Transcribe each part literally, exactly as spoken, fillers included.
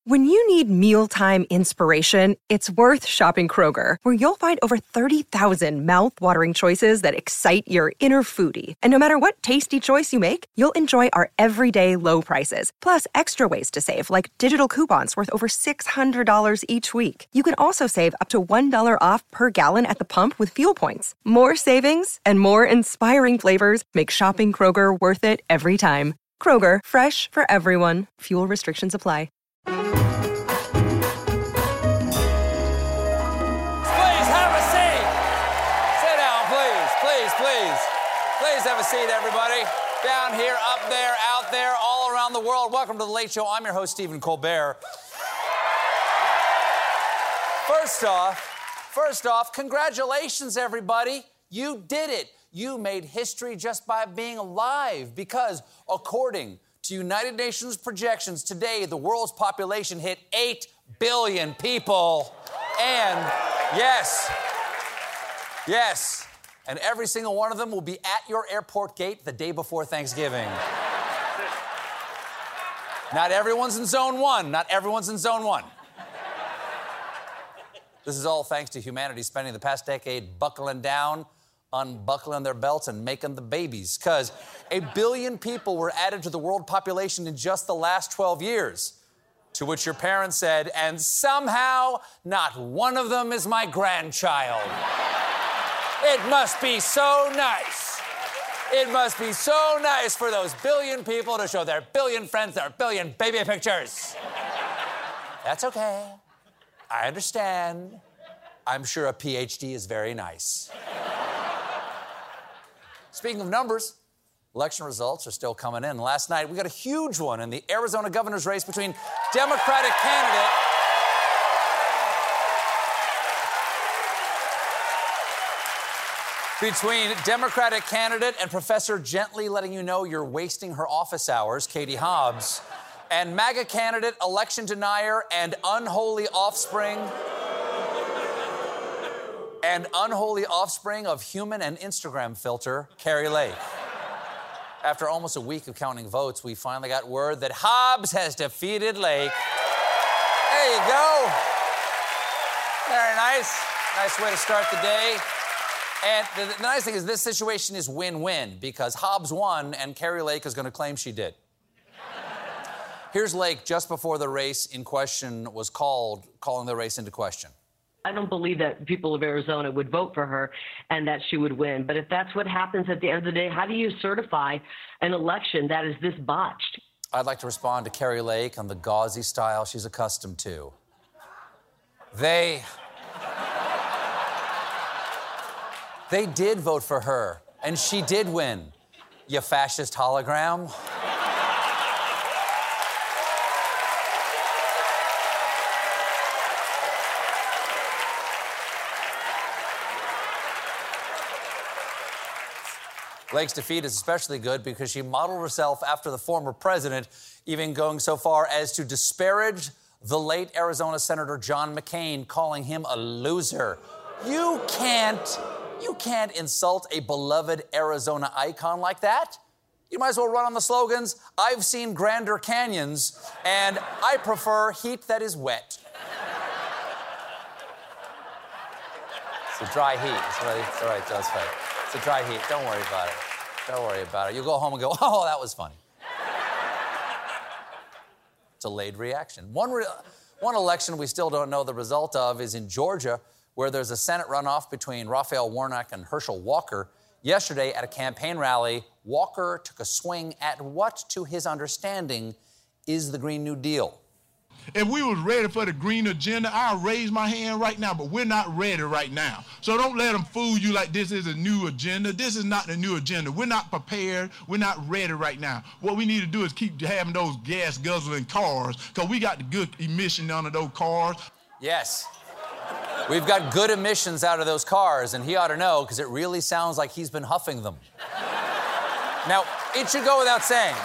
When you need mealtime inspiration, it's worth shopping Kroger, where you'll find over thirty thousand mouth-watering choices that excite your inner foodie. And no matter what tasty choice you make, you'll enjoy our everyday low prices, plus extra ways to save, like digital coupons worth over six hundred dollars each week. You can also save up to one dollar off per gallon at the pump with fuel points. More savings and more inspiring flavors make shopping Kroger worth it every time. Kroger, fresh for everyone. Fuel restrictions apply. Please have a seat, everybody. Down here, up there, out there, all around the world. Welcome to The Late Show. I'm your host, Stephen Colbert. First off, first off, congratulations, everybody. You did it. You made history just by being alive because, according to United Nations projections, today the world's population hit eight billion people. And, yes, yes, and every single one of them will be at your airport gate the day before Thanksgiving. Not everyone's in zone one. Not everyone's in zone one. This is all thanks to humanity spending the past decade buckling down, unbuckling their belts, and making the babies. Because a billion people were added to the world population in just the last twelve years. To which your parents said, and somehow not one of them is my grandchild. It must be so nice. It must be so nice for those billion people to show their billion friends their billion baby pictures. That's okay. I understand. I'm sure a P H D is very nice. Speaking of numbers, election results are still coming in. Last night, we got a huge one in the Arizona governor's race between Democratic candidate Between Democratic candidate and professor gently letting you know you're wasting her office hours, Katie Hobbs, and MAGA candidate, election denier, and unholy offspring, and unholy offspring of human and Instagram filter, Kari Lake. After almost a week of counting votes, we finally got word that Hobbs has defeated Lake. There you go. Very nice. Nice way to start the day. And the, the nice thing is this situation is win-win because Hobbs won and Kari Lake is going to claim she did. Here's Lake just before the race in question was called, calling the race into question. I don't believe that people of Arizona would vote for her and that she would win. But if that's what happens at the end of the day, how do you certify an election that is this botched? I'd like to respond to Kari Lake on the gauzy style she's accustomed to. They... They did vote for her, and she did win, you fascist hologram. Lake's defeat is especially good because she modeled herself after the former president, even going so far as to disparage the late Arizona Senator John McCain, calling him a loser. You can't... You can't insult a beloved Arizona icon like that. You might as well run on the slogans, I've seen grander canyons, and I prefer heat that is wet. It's a dry heat. It's all right, it's all right, Joe's fine. It's a dry heat. Don't worry about it. Don't worry about it. You'll go home and go, oh, that was funny. Delayed reaction. One, re- one election we still don't know the result of is in Georgia, where there's a Senate runoff between Raphael Warnock and Herschel Walker. Yesterday, at a campaign rally, Walker took a swing at what, to his understanding, is the Green New Deal. If we was ready for the green agenda, I'll raise my hand right now, but we're not ready right now. So don't let them fool you like this is a new agenda. This is not the new agenda. We're not prepared. We're not ready right now. What we need to do is keep having those gas guzzling cars, because we got the good emission out of those cars. Yes. We've got good emissions out of those cars, and he ought to know, because it really sounds like he's been huffing them. Now, it should go without saying,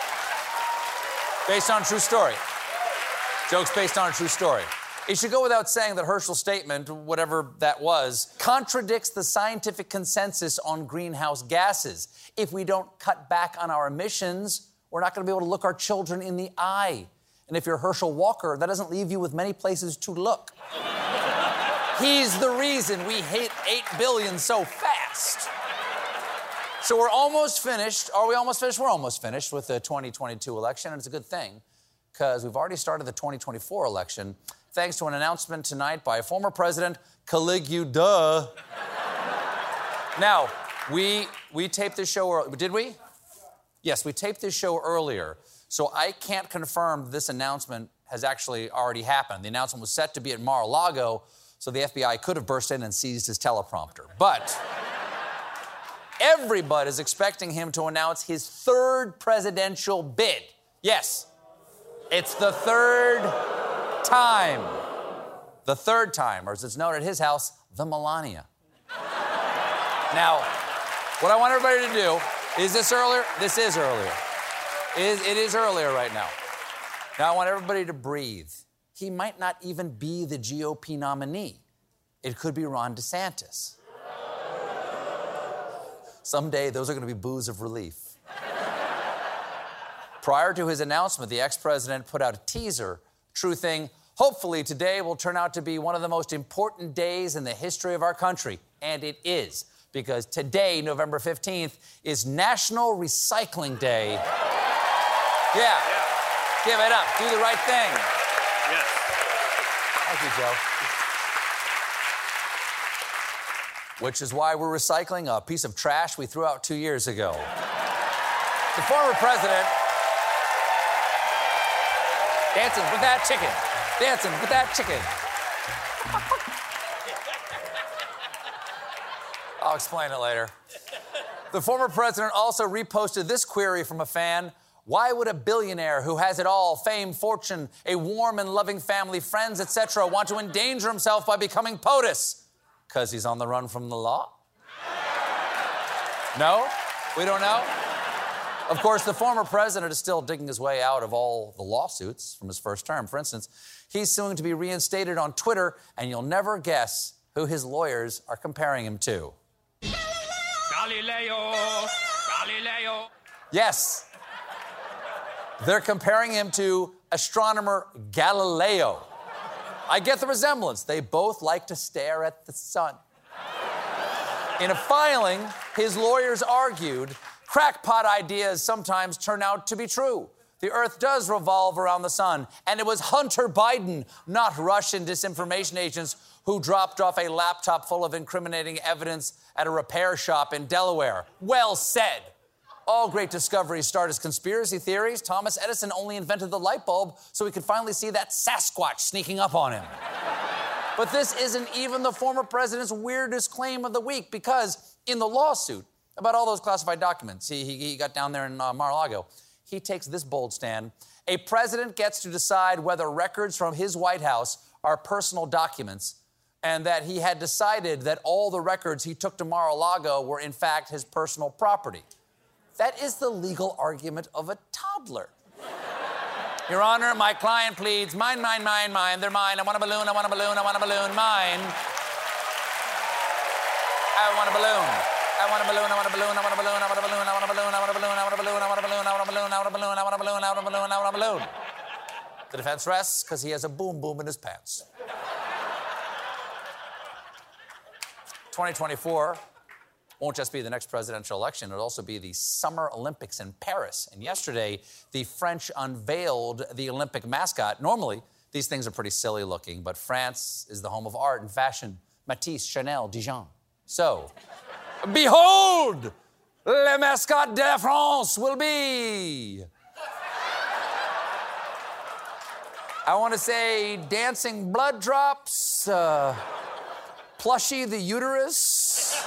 based on a true story, jokes based on a true story, it should go without saying that Herschel's statement, whatever that was, contradicts the scientific consensus on greenhouse gases. If we don't cut back on our emissions, we're not going to be able to look our children in the eye. And if you're Herschel Walker, that doesn't leave you with many places to look. He's the reason we hit eight billion so fast. So we're almost finished. Are we almost finished? We're almost finished with the twenty twenty-two election, and it's a good thing because we've already started the twenty twenty-four election thanks to an announcement tonight by former President Caligula. Duh. Now, we we taped this show earlier. Did we? Yes, we taped this show earlier. So I can't confirm this announcement has actually already happened. The announcement was set to be at Mar-a-Lago, so the F B I could have burst in and seized his teleprompter. But everybody is expecting him to announce his third presidential bid. Yes, it's the third time. The third time, or as it's known at his house, the Melania. Now, what I want everybody to do, is this earlier? This is earlier. It is, it is earlier right now. Now, I want everybody to breathe. He might not even be the G O P nominee. It could be Ron DeSantis. Someday, those are going to be boos of relief. Prior to his announcement, the ex-president put out a teaser, true thing. Hopefully, today will turn out to be one of the most important days in the history of our country. And it is, because today, November fifteenth, is National Recycling Day. Yeah. yeah. Give it up. Do the right thing. Yes. Thank you, Joe. Which is why we're recycling a piece of trash we threw out two years ago. The former president dancing with that chicken. Dancing with that chicken. I'll explain it later. The former president also reposted this query from a fan. Why would a billionaire who has it all, fame, fortune, a warm and loving family, friends, et cetera, want to endanger himself by becoming POTUS? Because he's on the run from the law? No? We don't know? Of course, the former president is still digging his way out of all the lawsuits from his first term. For instance, he's suing to be reinstated on Twitter, and you'll never guess who his lawyers are comparing him to. Galileo! Galileo! Yes. They're comparing him to astronomer Galileo. I get the resemblance. They both like to stare at the sun. In a filing, his lawyers argued, crackpot ideas sometimes turn out to be true. The Earth does revolve around the sun, and it was Hunter Biden, not Russian disinformation agents, who dropped off a laptop full of incriminating evidence at a repair shop in Delaware. Well said. All great discoveries start as conspiracy theories. Thomas Edison only invented the light bulb so we could finally see that Sasquatch sneaking up on him. But this isn't even the former president's weirdest claim of the week, because in the lawsuit about all those classified documents he, he, he got down there in uh, Mar-a-Lago, he takes this bold stand. A president gets to decide whether records from his White House are personal documents, and that he had decided that all the records he took to Mar-a-Lago were in fact his personal property. That is the legal argument of a toddler. Your Honor, my client pleads, mine, mine, mine, mine, they're mine. I want a balloon, I want a balloon, I want a balloon, mine. I want a balloon. I want a balloon, I want a balloon, I want a balloon, I want a balloon, I want a balloon, I want a balloon, I want a balloon, I want a balloon, I want a balloon, I want a balloon, I want a balloon, I want a balloon, I want a balloon. The defense rests because he has a boom boom in his pants. twenty twenty-four won't just be the next presidential election, it'll also be the Summer Olympics in Paris. And yesterday, the French unveiled the Olympic mascot. Normally, these things are pretty silly looking, but France is the home of art and fashion. Matisse, Chanel, Dijon. So, behold, le mascotte de France will be... I want to say dancing blood drops, uh, Plushy the uterus.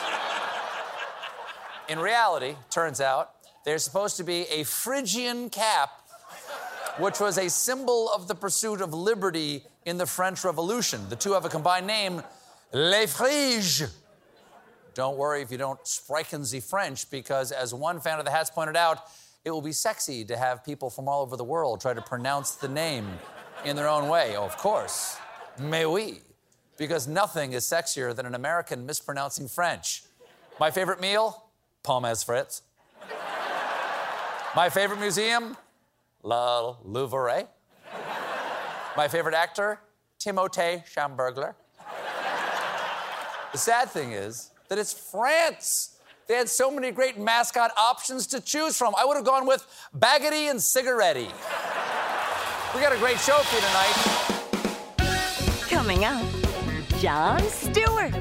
In reality, turns out, there's supposed to be a Phrygian cap, which was a symbol of the pursuit of liberty in the French Revolution. The two have a combined name, Les Phryges. Don't worry if you don't sprechen the French, because as one fan of the hats pointed out, it will be sexy to have people from all over the world try to pronounce the name in their own way. Oh, of course. Mais oui. Because nothing is sexier than an American mispronouncing French. My favorite meal? Pommes frites. My favorite museum? Le Louvre. My favorite actor, Timothée Chalamet. The sad thing is that it's France. They had so many great mascot options to choose from. I would have gone with Baggity and Cigaretti. We got a great show for you tonight. Coming up, Jon Stewart.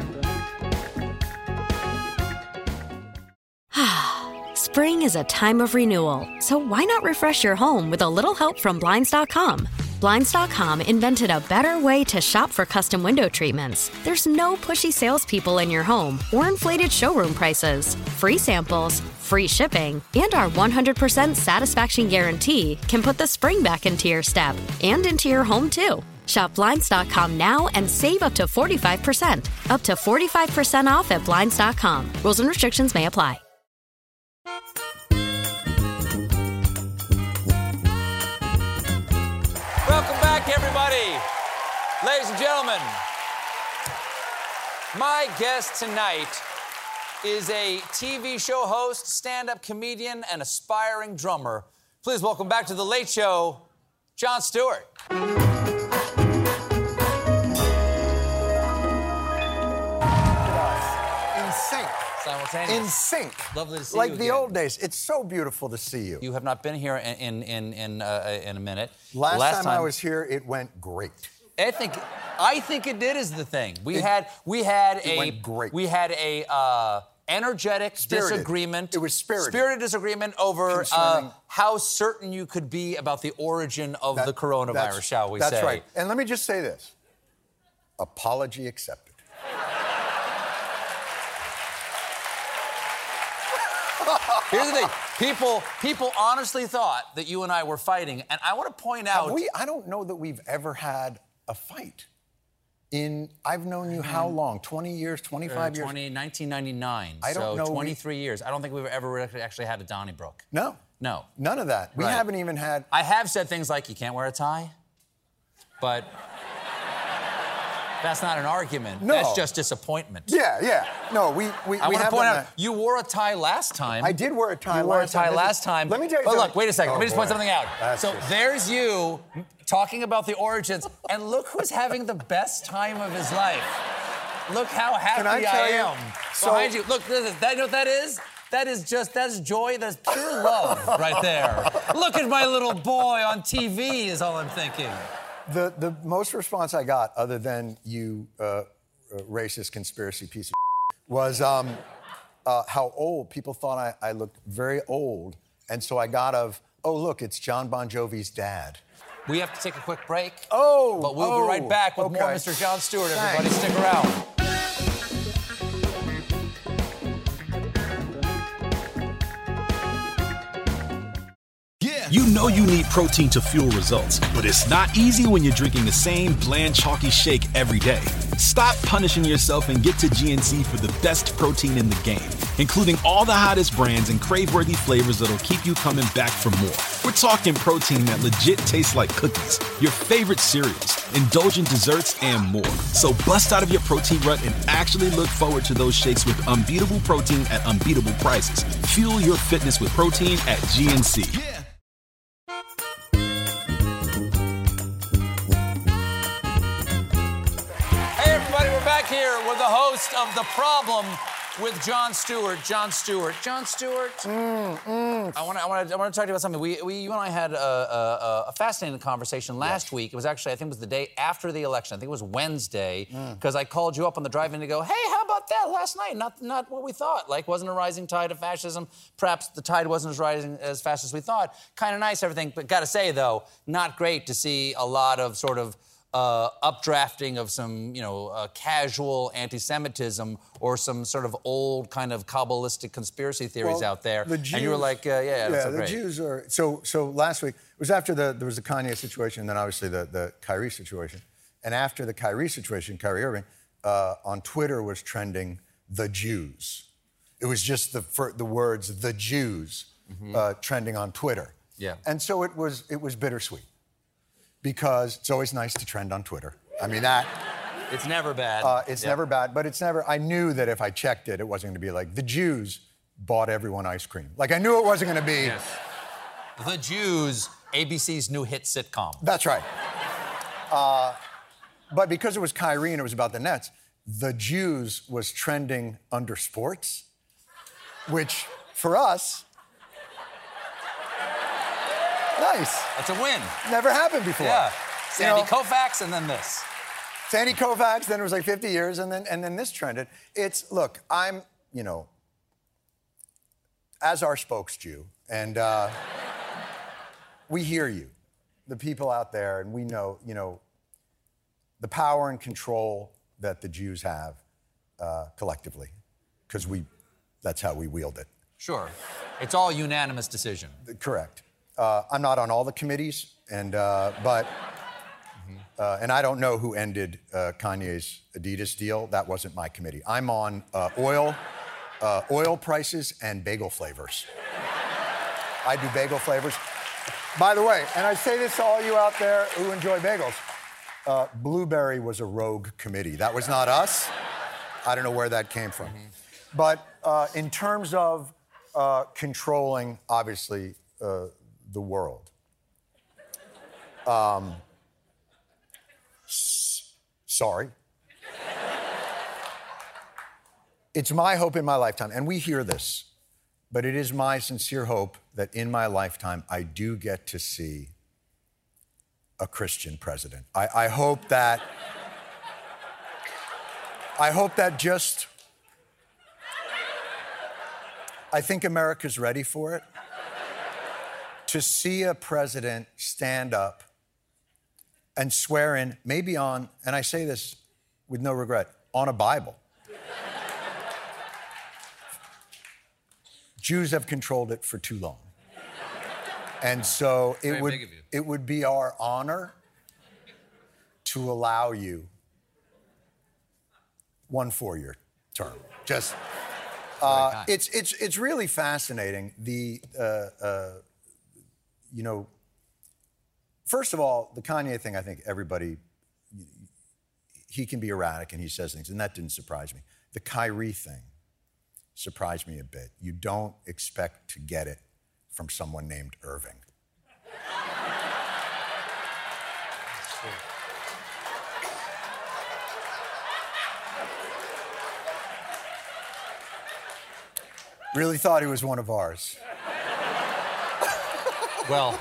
Spring is a time of renewal, so why not refresh your home with a little help from Blinds dot com? Blinds dot com invented a better way to shop for custom window treatments. There's no pushy salespeople in your home or inflated showroom prices. Free samples, free shipping, and our one hundred percent satisfaction guarantee can put the spring back into your step and into your home, too. Shop Blinds dot com now and save up to forty-five percent. Up to forty-five percent off at Blinds dot com. Rules and restrictions may apply. Welcome back, everybody. Ladies and gentlemen, my guest tonight is a T V show host, stand-up comedian, and aspiring drummer. Please welcome back to The Late Show, Jon Stewart. In sync. Simultaneous. In sync. Lovely to see like you Like the again. old days. It's so beautiful to see you. You have not been here in in in in, uh, in a minute. Last, Last time, time I was here, it went great. I think, I think it did is the thing. We It- had, we had it a, went great. we had a uh, energetic Spirited. disagreement. It was spirited. Spirited disagreement over uh, Concerning- how certain you could be about the origin of That- the coronavirus, that's- shall we that's say? That's right. And let me just say this. Apology accepted. Here's the thing. People, people honestly thought that you and I were fighting, and I want to point out. Have we, I don't know that we've ever had a fight. In, I've known you how long? twenty years, twenty-five uh, years? twenty, nineteen ninety-nine. I don't so know we- twenty-three years. I don't think we've ever actually had a Donnybrook. No. No. None of that. We Right. haven't even had... I have said things like, you can't wear a tie, but that's not an argument. No. That's just disappointment. Yeah, yeah. No, we, we, I we want to haven't point out, had- you wore a tie last time. I did wear a tie You wore a last time. tie This last is- time. Let me tell you But something. look, wait a second. Oh, Let me just point boy. something out. That's so just- there's you talking about the origins, and look who's having the best time of his life. Look how happy Can I tell you? am. So- Behind you. Look, this is, that, you know what that is? That is just, that's joy, that's pure love right there. Look at my little boy on T V is all I'm thinking. The, the most response I got, other than you uh, uh, racist conspiracy piece of was um, uh, how old. People thought I, I looked very old. And so I got of, oh, look, it's John Bon Jovi's dad. We have to take a quick break. Oh, But we'll oh, be right back with more okay. Mister Jon Stewart. Everybody, Thanks. stick around. You know you need protein to fuel results, but it's not easy when you're drinking the same bland, chalky shake every day. Stop punishing yourself and get to G N C for the best protein in the game, including all the hottest brands and crave-worthy flavors that'll keep you coming back for more. We're talking protein that legit tastes like cookies, your favorite cereals, indulgent desserts, and more. So bust out of your protein rut and actually look forward to those shakes with unbeatable protein at unbeatable prices. Fuel your fitness with protein at G N C. Yeah. Hey, everybody, we're back here with the host of The Problem with Jon Stewart. Jon Stewart. Jon Stewart. Mm, mm. I want to I want to I want to talk to you about something. We, we you and I had a, a, a fascinating conversation last Yes. week. It was actually, I think it was the day after the election. I think it was Wednesday, Mm. because I called you up on the drive-in to go, hey, how about that last night? Not not what we thought. Like, wasn't a rising tide of fascism. Perhaps the tide wasn't as rising as fast as we thought. Kind of nice, everything. But got to say, though, not great to see a lot of sort of Uh, updrafting of some, you know, uh, casual anti-Semitism or some sort of old kind of Kabbalistic conspiracy theories Well, out there. the Jews, and you were like, uh, yeah, yeah, that's so the great. Jews are. So, so last week it was after the there was the Kanye situation, and then obviously the the Kyrie situation, and after the Kyrie situation, Kyrie Irving uh, on Twitter was trending the Jews. It was just the for, the words the Jews Mm-hmm. uh, trending on Twitter. Yeah. And so it was it was bittersweet because it's always nice to trend on Twitter. I mean that. It's never bad. Uh, it's Yeah. never bad, but it's never. I knew that if I checked it, it wasn't going to be like the Jews bought everyone ice cream. Like I knew it wasn't going to be. Yes. The Jews, A B C's new hit sitcom. That's right. Uh, but because it was Kyrie and it was about the Nets, the Jews was trending under sports, which for us, nice. That's a win. Never happened before. Yeah. Sandy You know, Koufax and then this. Sandy Koufax, then it was like fifty years, and then and then this trended. It's, look, I'm, you know, as our spokes-Jew, and uh, we hear you, the people out there, and we know, you know, the power and control that the Jews have uh, collectively, because we, that's how we wield it. Sure. It's all unanimous decision. Correct. Uh, I'm not on all the committees, and uh, but, uh, and I don't know who ended uh, Kanye's Adidas deal. That wasn't my committee. I'm on uh, oil, uh, oil prices and bagel flavors. I do bagel flavors. By the way, and I say this to all you out there who enjoy bagels, uh, Blueberry was a rogue committee. That was not us. I don't know where that came from. Mm-hmm. But uh, in terms of uh, controlling, obviously, uh, the world, um, s- sorry. It's my hope in my lifetime, and we hear this, but it is my sincere hope that in my lifetime I do get to see a Christian president. I, I hope that, I hope that just, I think America's ready for it. To see a president stand up and swear in, maybe on, and I say this with no regret, on a Bible. Jews have controlled it for too long. And so it Very would, big of you. it would be our honor to allow you one four-year term. Just, uh, it's, it's, it's really fascinating. The, uh, uh, you know, first of all, the Kanye thing, I think everybody, he can be erratic and he says things, and that didn't surprise me. The Kyrie thing surprised me a bit. You don't expect to get it from someone named Irving. Really thought he was one of ours. Well,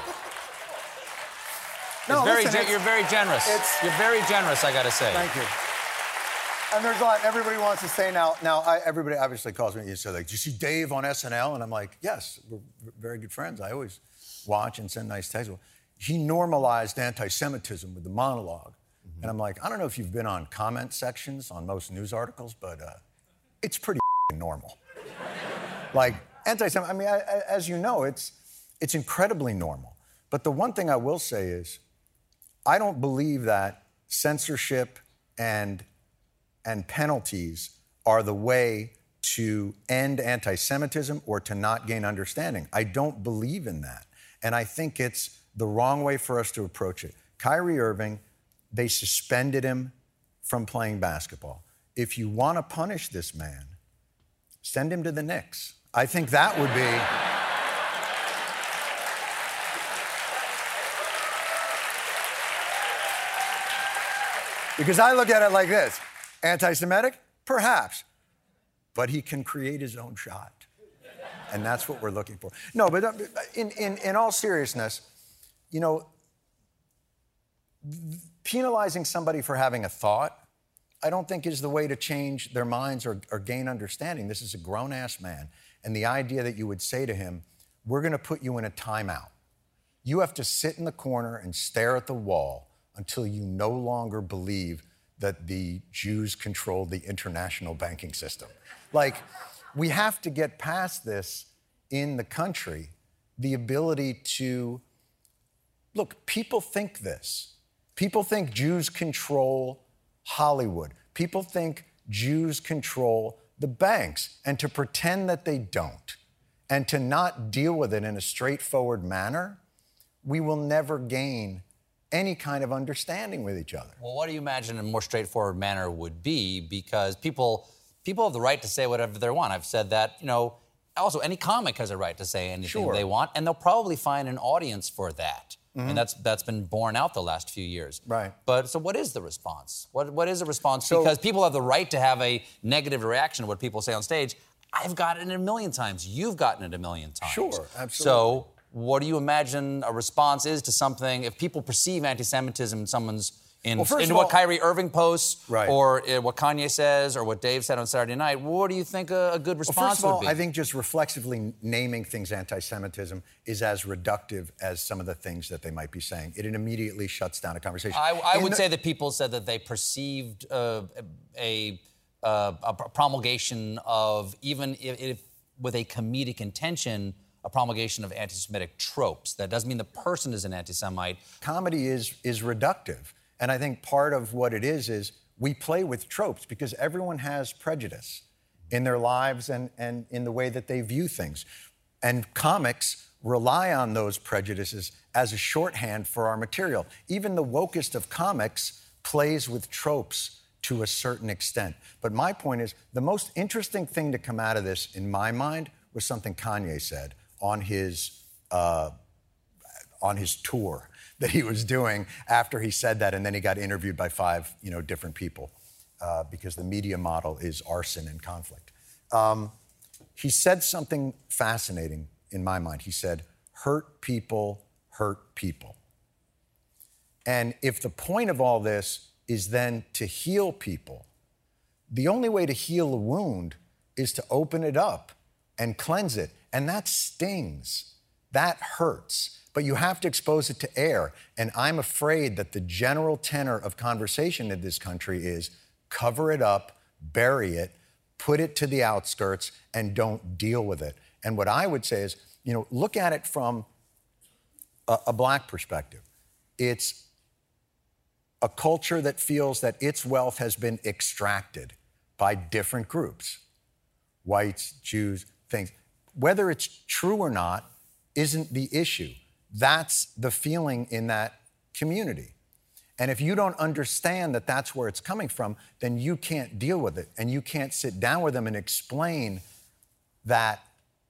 no, it's very listen, ge- it's, you're very generous. It's, you're very generous, I gotta say. Thank you. And there's a lot, everybody wants to say now, now I, everybody obviously calls me and says, like, did you see Dave on S N L? And I'm like, yes, we're very good friends. I always watch and send nice texts. He normalized anti-Semitism with the monologue. Mm-hmm. And I'm like, I don't know if you've been on comment sections on most news articles, but uh, it's pretty normal. Like, anti-Semitism, I mean, I, I, as you know, it's, it's incredibly normal. But the one thing I will say is, I don't believe that censorship and and penalties are the way to end anti-Semitism or to not gain understanding. I don't believe in that. And I think it's the wrong way for us to approach it. Kyrie Irving, they suspended him from playing basketball. If you want to punish this man, send him to the Knicks. I think that would be... Because I look at it like this. Anti-Semitic? Perhaps. But he can create his own shot. And that's what we're looking for. No, but in, in, in all seriousness, you know, penalizing somebody for having a thought, I don't think is the way to change their minds or, or gain understanding. This is a grown-ass man. And the idea that you would say to him, we're going to put you in a timeout. You have to sit in the corner and stare at the wall until you no longer believe that the Jews controlled the international banking system. Like, we have to get past this in the country, the ability to, look, people think this. People think Jews control Hollywood. People think Jews control the banks. And to pretend that they don't, and to not deal with it in a straightforward manner, we will never gain any kind of understanding with each other. Well, what do you imagine a more straightforward manner would be? Because people people have the right to say whatever they want. I've said that, you know, also any comic has a right to say anything Sure. they want, and they'll probably find an audience for that. Mm-hmm. And that's that's been borne out the last few years. Right. But so what is the response? What What is the response? So, because people have the right to have a negative reaction to what people say on stage. I've gotten it a million times. You've gotten it a million times. Sure, absolutely. So what do you imagine a response is to something if people perceive anti-Semitism in someone's in, well, in all, what Kyrie Irving posts, right. or uh, what Kanye says, or what Dave said on Saturday night? What do you think a, a good response well, first of all, would be? I think just reflexively naming things anti-Semitism is as reductive as some of the things that they might be saying. It immediately shuts down a conversation. I, I would the, say that people said that they perceived uh, a, a, a promulgation of, even if, if with a comedic intention, a promulgation of anti-Semitic tropes. That doesn't mean the person is an anti-Semite. Comedy is is reductive. And I think part of what it is is we play with tropes because everyone has prejudice in their lives and, and in the way that they view things. And comics rely on those prejudices as a shorthand for our material. Even the wokest of comics plays with tropes to a certain extent. But my point is, the most interesting thing to come out of this, in my mind, was something Kanye said on his uh, on his tour that he was doing after he said that, and then he got interviewed by five, you know, different people uh, because the media model is arson and conflict. Um, he said something fascinating in my mind. He said, "Hurt people hurt people." And if the point of all this is then to heal people, the only way to heal a wound is to open it up and cleanse it, and that stings. That hurts. But you have to expose it to air. And I'm afraid that the general tenor of conversation in this country is cover it up, bury it, put it to the outskirts, and don't deal with it. And what I would say is, you know, look at it from a, a black perspective. It's a culture that feels that its wealth has been extracted by different groups, whites, Jews, things. Whether it's true or not isn't the issue. That's the feeling in that community. And if you don't understand that that's where it's coming from, then you can't deal with it. And you can't sit down with them and explain that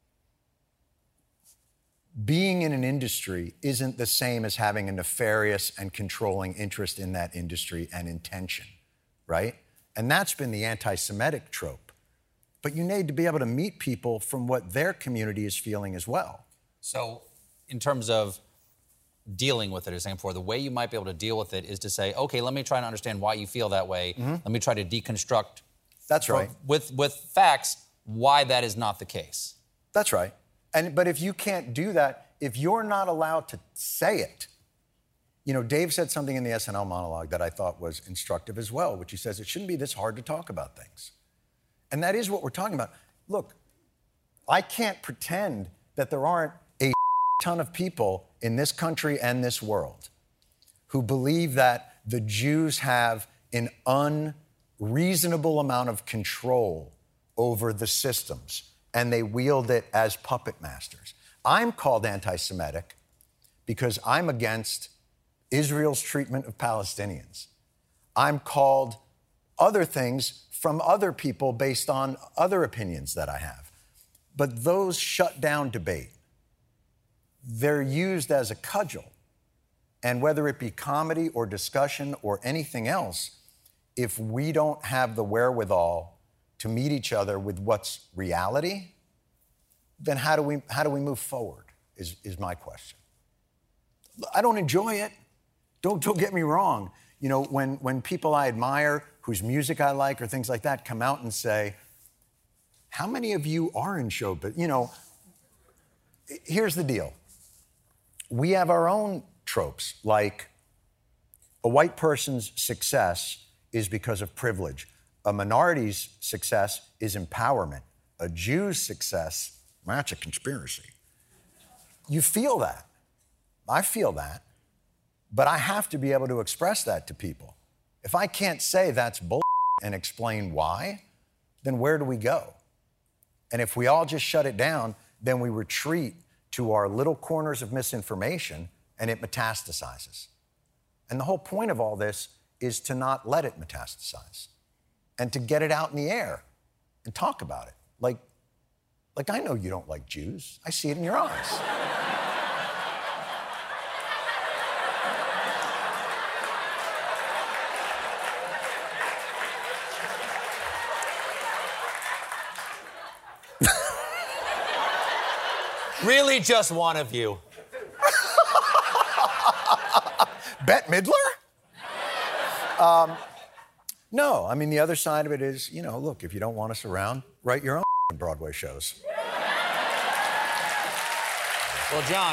being in an industry isn't the same as having a nefarious and controlling interest in that industry and intention, right? And that's been the anti-Semitic trope. But you need to be able to meet people from what their community is feeling as well. So, in terms of dealing with it, as I saying before, the way you might be able to deal with it is to say, okay, let me try to understand why you feel that way. Mm-hmm. Let me try to deconstruct. That's right. With with facts, why that is not the case. That's right. And but if you can't do that, if you're not allowed to say it, you know, Dave said something in the S N L monologue that I thought was instructive as well, which he says it shouldn't be this hard to talk about things. And that is what we're talking about. Look, I can't pretend that there aren't a ton of people in this country and this world who believe that the Jews have an unreasonable amount of control over the systems and they wield it as puppet masters. I'm called anti-Semitic because I'm against Israel's treatment of Palestinians. I'm called other things from other people based on other opinions that I have. But those shut down debate. They're used as a cudgel. And whether it be comedy or discussion or anything else, if we don't have the wherewithal to meet each other with what's reality, then how do we how do we move forward is, is my question. I don't enjoy it. Don't, don't get me wrong. You know, when, when people I admire, whose music I like or things like that come out and say, how many of you are in show business? You know, here's the deal. We have our own tropes, like a white person's success is because of privilege. A minority's success is empowerment. A Jew's success, that's a conspiracy. You feel that. I feel that. But I have to be able to express that to people. If I can't say that's bull and explain why, then where do we go? And if we all just shut it down, then we retreat to our little corners of misinformation and it metastasizes. And the whole point of all this is to not let it metastasize and to get it out in the air and talk about it. Like, like I know you don't like Jews. I see it in your eyes. Really just one of you. Bette Midler? Um, no, I mean, the other side of it is, you know, look, if you don't want us around, write your own Broadway shows. Well, John.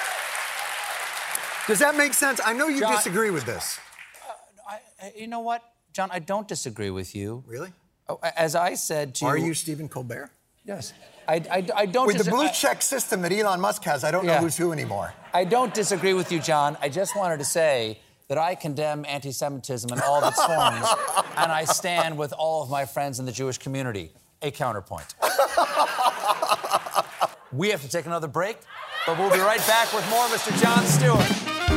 Does that make sense? I know you John, disagree with this. Uh, I, you know what, John? I don't disagree with you. Really? Oh, as I said to you... Are you Stephen Colbert? Yes. I, I, I don't... With dis- the blue I, check system that Elon Musk has, I don't yeah. know who's who anymore. I don't disagree with you, John. I just wanted to say that I condemn anti-Semitism in all of its forms, and I stand with all of my friends in the Jewish community. A counterpoint. We have to take another break, but we'll be right back with more Mister Jon Stewart.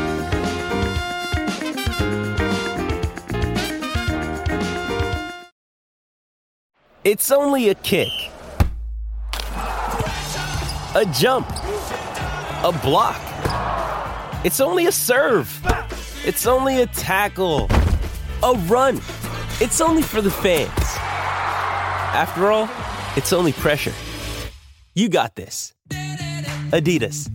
It's only a kick, a jump, a block. It's only a serve. It's only a tackle, a run. It's only for the fans. After all, it's only pressure. You got this. Adidas.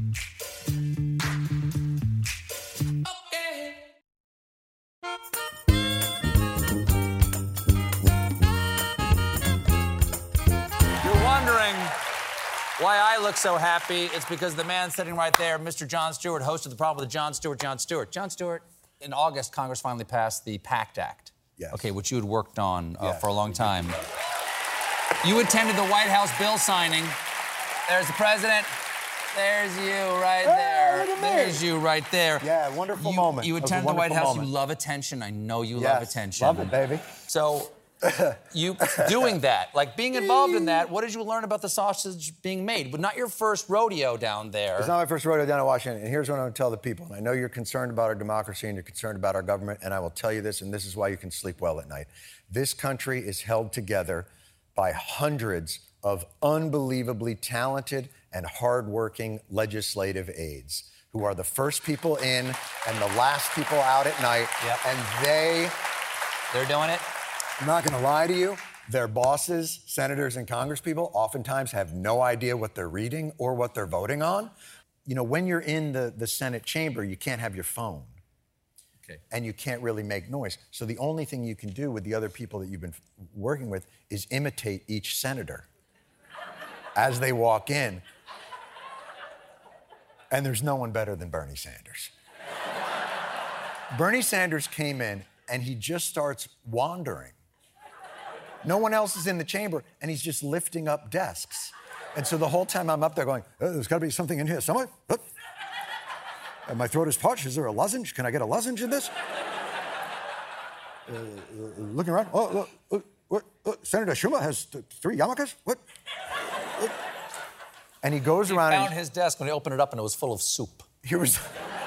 Why I look so happy, it's because the man sitting right there, Mister Jon Stewart, host of The Problem with Jon Stewart, Jon Stewart. Jon Stewart, in August, Congress finally passed the PACT Act. Yes. Okay, which you had worked on uh, yes. for a long time. You attended the White House bill signing. There's the president. There's you right there. Hey, There's you right there. Yeah, wonderful you, moment. You attended the White House. Moment. You love attention. I know you yes, love attention. Love it, baby. So... you doing that, like being involved in that, what did you learn about the sausage being made? But not your first rodeo down there. It's not my first rodeo down in Washington, and here's what I'm going to tell the people. And I know you're concerned about our democracy and you're concerned about our government, and I will tell you this, and this is why you can sleep well at night. This country is held together by hundreds of unbelievably talented and hardworking legislative aides who are the first people in and the last people out at night, yep. and they... They're doing it? I'm not going to lie to you. Their bosses, senators and congresspeople, oftentimes have no idea what they're reading or what they're voting on. You know, when you're in the, the Senate chamber, you can't have your phone. Okay. And you can't really make noise. So the only thing you can do with the other people that you've been working with is imitate each senator as they walk in. And there's no one better than Bernie Sanders. Bernie Sanders came in and he just starts wandering. No one else is in the chamber, and he's just lifting up desks. And so the whole time I'm up there going, oh, there's got to be something in here somewhere. Oh. Uh, my throat is parched. Is there a lozenge? Can I get a lozenge in this? Uh, uh, looking around. Oh, uh, uh, what? Uh, Senator Schumer has th- three yarmulkes? What? What? And he goes he around. He found and his desk when he opened it up, and it was full of soup. Here was.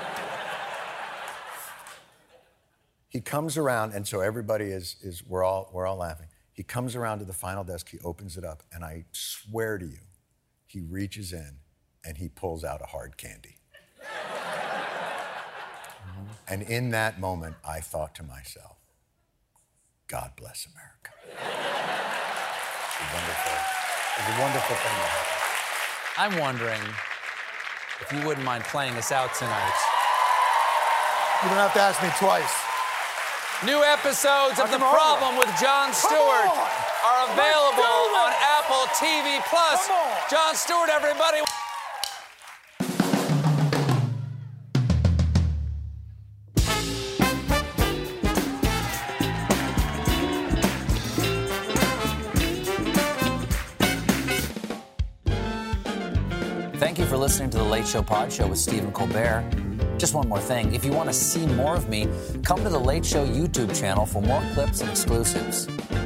He comes around, and so everybody is, is we're all we're all laughing. He comes around to the final desk, he opens it up, and I swear to you, he reaches in and he pulls out a hard candy. Mm-hmm. And in that moment, I thought to myself, God bless America. It's a wonderful, it's a wonderful thing to happen. I'm wondering if you wouldn't mind playing us out tonight. You don't have to ask me twice. New episodes of The Problem with Jon Stewart are available on Apple T V Plus. Jon Stewart, everybody. Thank you for listening to The Late Show Pod Show with Stephen Colbert. Just one more thing. If you want to see more of me, come to The Late Show YouTube channel for more clips and exclusives.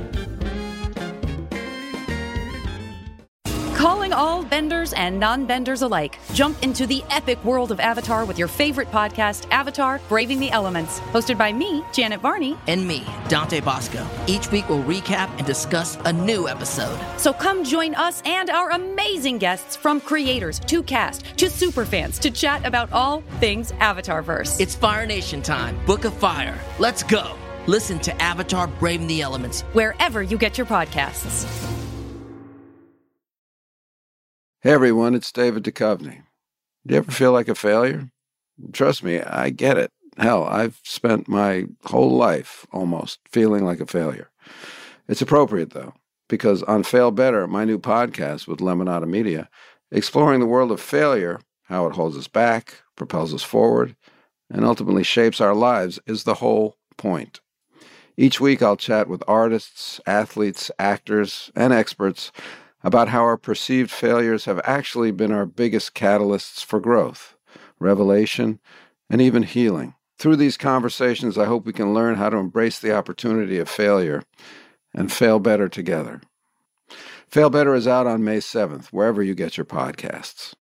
Calling all benders and non-benders alike. Jump into the epic world of Avatar with your favorite podcast, Avatar: Braving the Elements. Hosted by me, Janet Varney. And me, Dante Bosco. Each week we'll recap and discuss a new episode. So come join us and our amazing guests, from creators to cast to superfans, to chat about all things Avatarverse. It's Fire Nation time. Book of Fire. Let's go. Listen to Avatar: Braving the Elements wherever you get your podcasts. Hey everyone, it's David Duchovny. Do you ever feel like a failure? Trust me, I get it. Hell, I've spent my whole life almost feeling like a failure. It's appropriate though, because on Fail Better, my new podcast with Lemonada Media, exploring the world of failure, how it holds us back, propels us forward, and ultimately shapes our lives is the whole point. Each week I'll chat with artists, athletes, actors, and experts about how our perceived failures have actually been our biggest catalysts for growth, revelation, and even healing. Through these conversations, I hope we can learn how to embrace the opportunity of failure and fail better together. Fail Better is out on May seventh, wherever you get your podcasts.